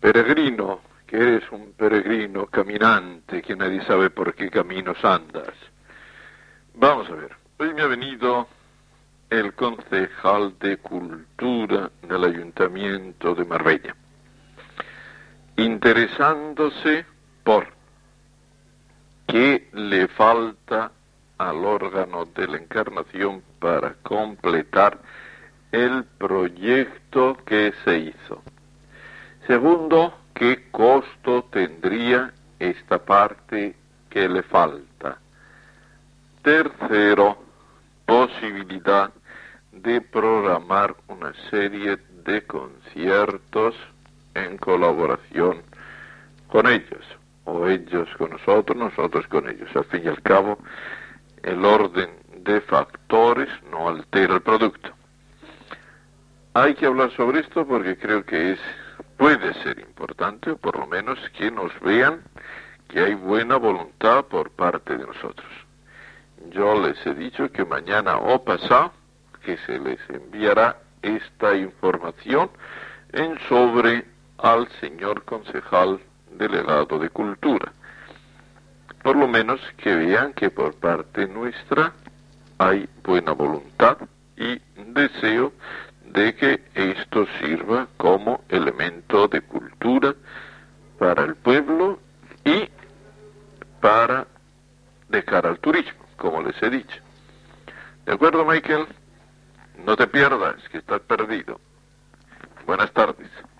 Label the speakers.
Speaker 1: Peregrino, que eres un peregrino caminante, que nadie sabe por qué caminos andas. Vamos a ver, hoy me ha venido el concejal de Cultura del Ayuntamiento de Marbella, interesándose por qué le falta al órgano de la Encarnación para completar el proyecto que se hizo. Segundo, ¿qué costo tendría esta parte que le falta? Tercero, posibilidad de programar una serie de conciertos en colaboración con ellos, o ellos con nosotros, nosotros con ellos. Al fin y al cabo, el orden de factores no altera el producto. Hay que hablar sobre esto porque creo que puede ser importante, o por lo menos que nos vean que hay buena voluntad por parte de nosotros. Yo les he dicho que mañana o pasado que se les enviará esta información en sobre al señor concejal delegado de Cultura. Por lo menos que vean que por parte nuestra hay buena voluntad y deseo de que esto sirva como elemento de cultura para el pueblo y de cara al turismo, como les he dicho. ¿De acuerdo, Michael? No te pierdas, que estás perdido. Buenas tardes.